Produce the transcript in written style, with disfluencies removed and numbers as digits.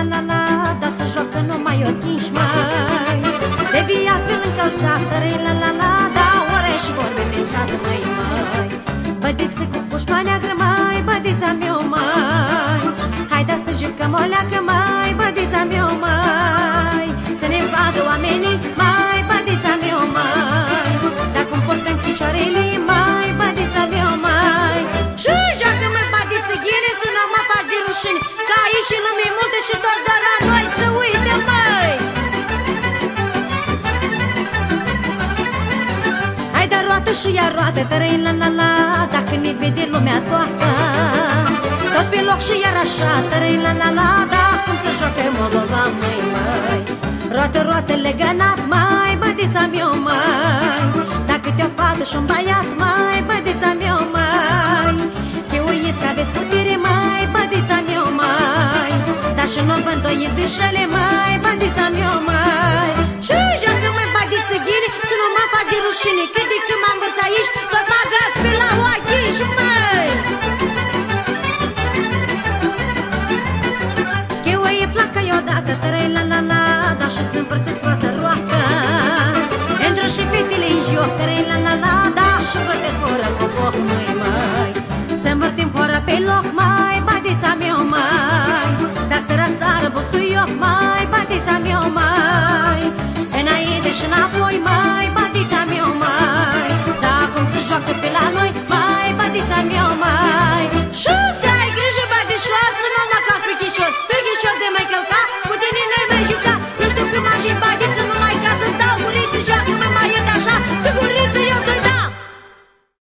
la la, dar să joacă numai ochiși, măi. De biatul încălțat, tărei la la la, da ore și vorbe pe sat, măi, măi. Bădiță cu pușpa neagră, măi, bădița meu, măi. Haide să jucăm o leacă, măi, bădița meu, măi. Să ne vadă oamenii, măi, bădița meu, măi. Dacă îmi portă închișoarele, măi, bădița meu, măi. Și joacă, măi, bădiță, ghine, să nu mă fac de rușini, că aici și lumii multe și doar la noi să uite, măi. Haide roată și ea roată, tărei la la la, dacă ne vede lumea toată. Tot pe loc și iar așa, tărei la la la, da, cum să joacă Moldova, măi, măi. Roată, roată, legănat, măi, bădița meu, măi. Dacă te-o fată și-un băiat, măi, bădița meu, măi. Cheuiți că aveți putere, măi, bădița meu, măi. Dar și nu vă îndoiți de șele, măi, bădița meu, măi. Și joacă, măi, bădiță, ghine, să nu mă fac de rușine, că de când m-am vărt aici, tot mă agați pe la ochi, și măi. Cheuie placă odată, tărei la la la, dar și să împărtesc roată roacă. Intră și fetele în joc, tărei la la la, dar și împărtesc fără cu foc, măi, măi. Să învârtim fără pe loc, măi, bădița meu, măi. Dar să răsară busuioc, măi, bădița meu, măi. Înainte și înapoi, măi.